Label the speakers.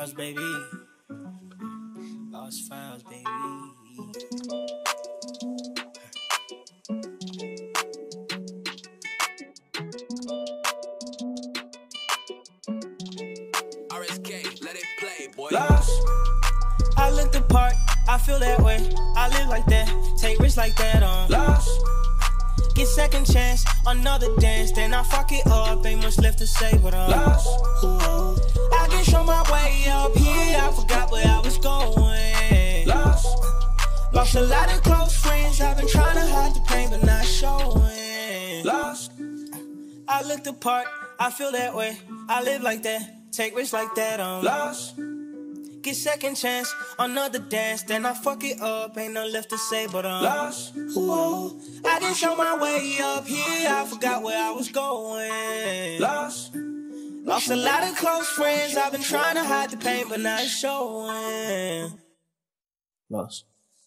Speaker 1: files, baby. Lost files, baby.
Speaker 2: RSK, let it play, boy.
Speaker 1: Lost. I look the part, I feel that way. I live like that, take risks like that. Lost. Get second chance, another dance, then I fuck it up. Ain't much left to say, but I'm lost. I can show my way up here. I forgot where I was going. Lost a lot of close friends. I've been trying to hide the pain, but not showing. Lost. I look the part, I feel that way. I live like that, take risks like that. Lost. Get second chance, another dance, then I fuck it up. Ain't nothing left to say, but I'm lost. Whoa. I didn't show my way up here. I forgot where I was going. Lost a lot of close friends. I've been trying to hide the pain, but not showing. Lost.